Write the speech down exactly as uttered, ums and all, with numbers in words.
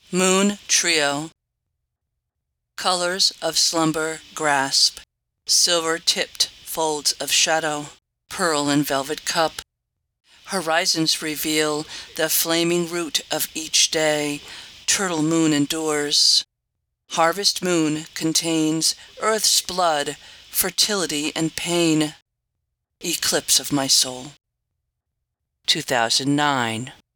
Moon Trio. Colors of slumber grasp, silver-tipped folds of shadow, pearl and velvet cup. Horizons reveal the flaming root of each day, turtle moon endures. Harvest moon contains earth's blood, fertility and pain. Eclipse of my soul. two thousand nine